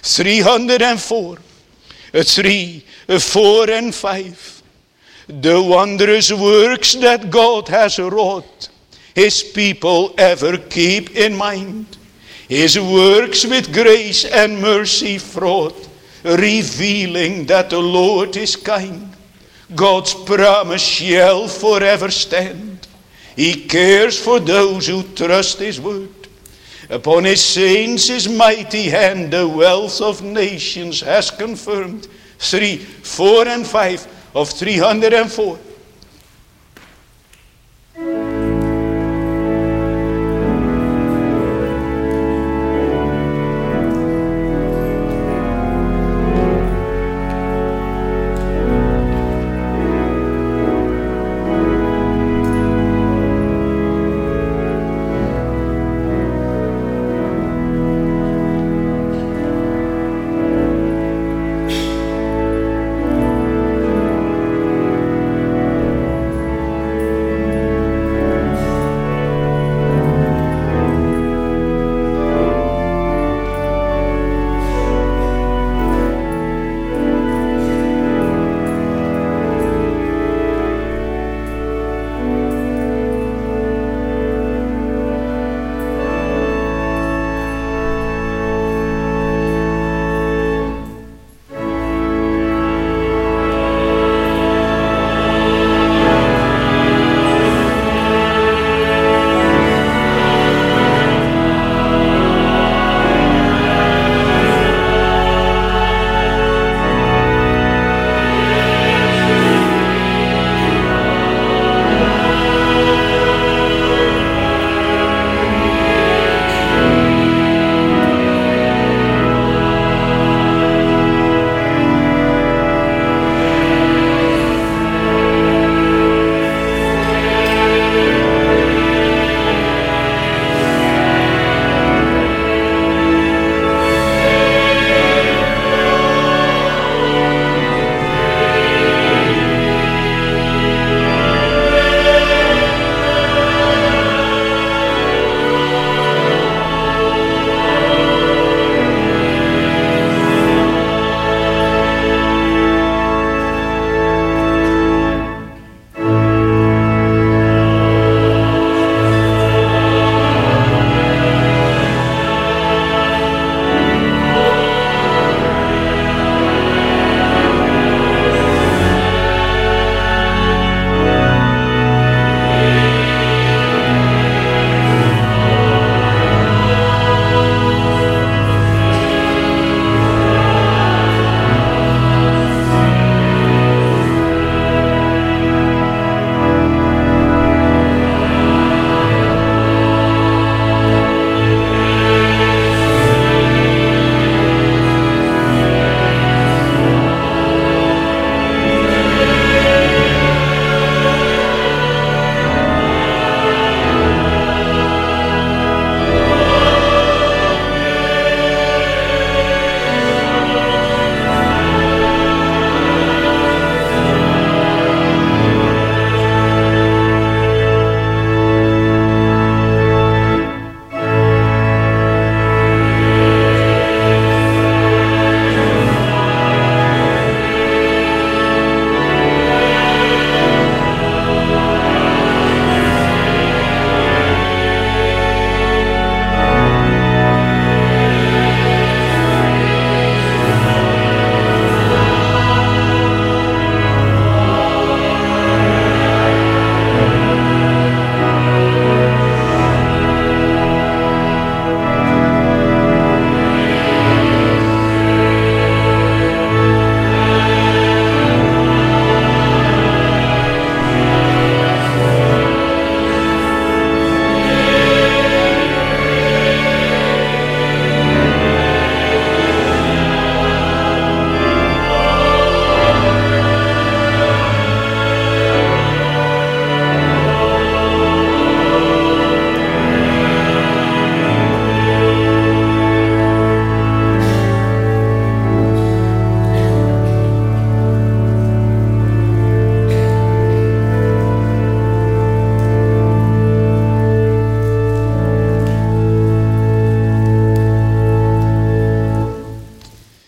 304, 3, 4 and 5. The wondrous works that God has wrought, his people ever keep in mind. His works with grace and mercy fraught, revealing that the Lord is kind. God's promise shall forever stand. He cares for those who trust his word. Upon his saints his mighty hand the wealth of nations has confirmed. 3, 4 and 5 of 304.